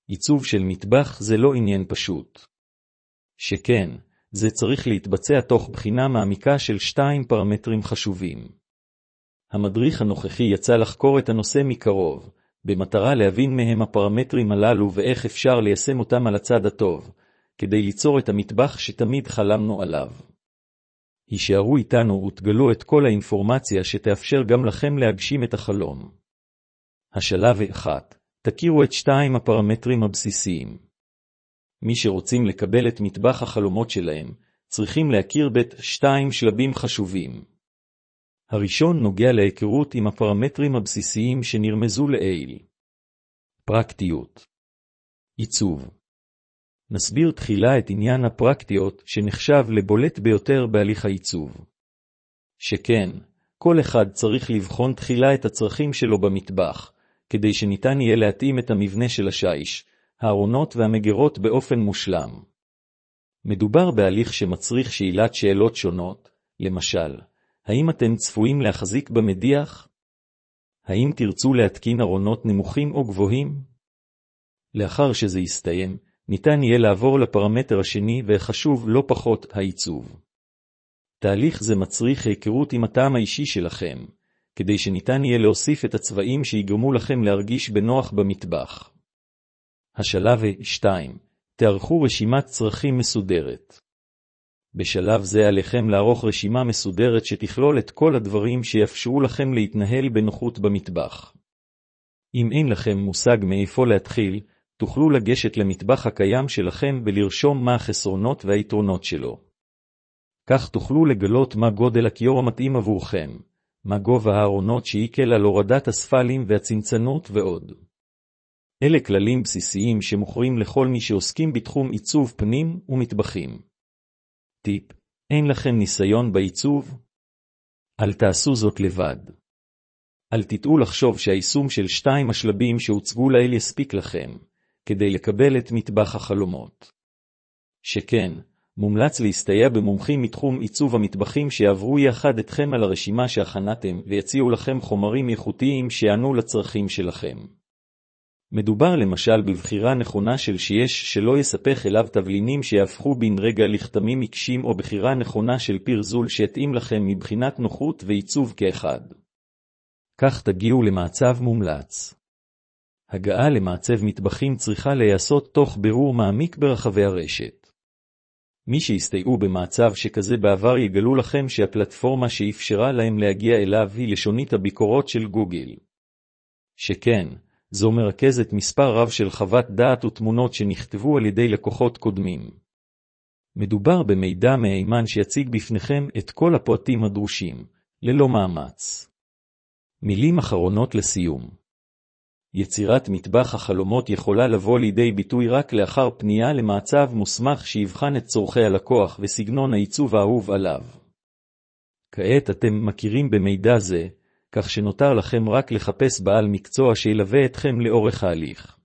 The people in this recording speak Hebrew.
עיצוב של מטבח זה לא עניין פשוט. שכן, זה צריך להתבצע תוך בחינה מעמיקה של 2 פרמטרים חשובים. המדריך הנוכחי יצא לחקור את הנושא מקרוב, במטרה להבין מהם הפרמטרים הללו ואיך אפשר ליישם אותם על הצד הטוב, כדי ליצור את המטבח שתמיד חלמנו עליו. הישארו איתנו ותגלו את כל האינפורמציה שתאפשר גם לכם להגשים את החלום. השלב 1. תכירו את 2 הפרמטרים הבסיסיים. מי שרוצים לקבל את מטבח החלומות שלהם, צריכים להכיר 2 שלבים חשובים. הראשון נוגע להיכרות עם הפרמטרים הבסיסיים שנרמזו לעיל. פרקטיות. עיצוב. נסביר תחילה את עניין הפרקטיות שנחשב לבולט ביותר בהליך העיצוב. שכן, כל אחד צריך לבחון תחילה את הצרכים שלו במטבח, כדי שניתן יהיה להתאים את המבנה של השיש, הארונות והמגירות באופן מושלם. מדובר בהליך שמצריך שאלת שאלות שונות, למשל, האם אתם צפויים להחזיק במדיח? האם תרצו להתקין ארונות נמוכים או גבוהים? לאחר שזה יסתיים, ניתן יהיה לעבור לפרמטר השני וחשוב לא פחות, העיצוב. תהליך זה מצריך היכרות עם הטעם האישי שלכם, כדי שניתן יהיה להוסיף את הצבעים שיגרמו לכם להרגיש בנוח במטבח. השלב 2. תערכו רשימת צרכים מסודרת. בשלב זה עליכם לערוך רשימה מסודרת שתכלול את כל הדברים שיאפשרו לכם להתנהל בנוחות במטבח. אם אין לכם מושג מאיפה להתחיל, תוכלו לגשת למטבח הקיים שלכם ולרשום מה החסרונות והיתרונות שלו. כך תוכלו לגלות מה גודל הכיור המתאים עבורכם, מה גובה הארונות שיקל על הורדת הספלים והצנצנות ועוד. אלה כללים בסיסיים שמוכרים לכל מי שעוסקים בתחום עיצוב פנים ומטבחים. טיפ: אין לכם ניסיון בעיצוב? אל תעשו זאת לבד. אל תטעו לחשוב שהיישום של 2 השלבים שהוצגו לעיל יספיק לכם, כדי לקבל את מטבח החלומות. שכן, מומלץ להסתייע במומחים מתחום עיצוב המטבחים שיעברו יחד אתכם על הרשימה שהכנתם ויציעו לכם חומרים איכותיים שיענו לצרכים שלכם. מדובר למשל בבחירה נכונה של שיש שלא יספך אליו תבלינים שיהפכו בן רגע לכתמים מקשים או בחירה נכונה של פרזול שיתאים לכם מבחינת נוחות ועיצוב כאחד. כך תגיעו למעצב מומלץ. הגעה למעצב מטבחים צריכה להיעשות תוך בירור מעמיק ברחבי הרשת. מי שיסתייעו במעצב שכזה בעבר יגלו לכם שהפלטפורמה שאפשרה להם להגיע אליו היא לשונית הביקורות של גוגל. שכן, זו מרכזת מספר רב של חוות דעת ותמונות שנכתבו על ידי לקוחות קודמים. מדובר במידע מהימן שיציג בפניכם את כל הפרטים הדרושים, ללא מאמץ. מילים אחרונות לסיום. יצירת מטבח החלומות יכולה לבוא לידי ביטוי רק לאחר פנייה למעצב מוסמך שיבחן את צורכי הלקוח וסגנון העיצוב האהוב עליו. כעת אתם מכירים במידע זה, כך שנותר לכם רק לחפש בעל מקצוע שילווה אתכם לאורך ההליך.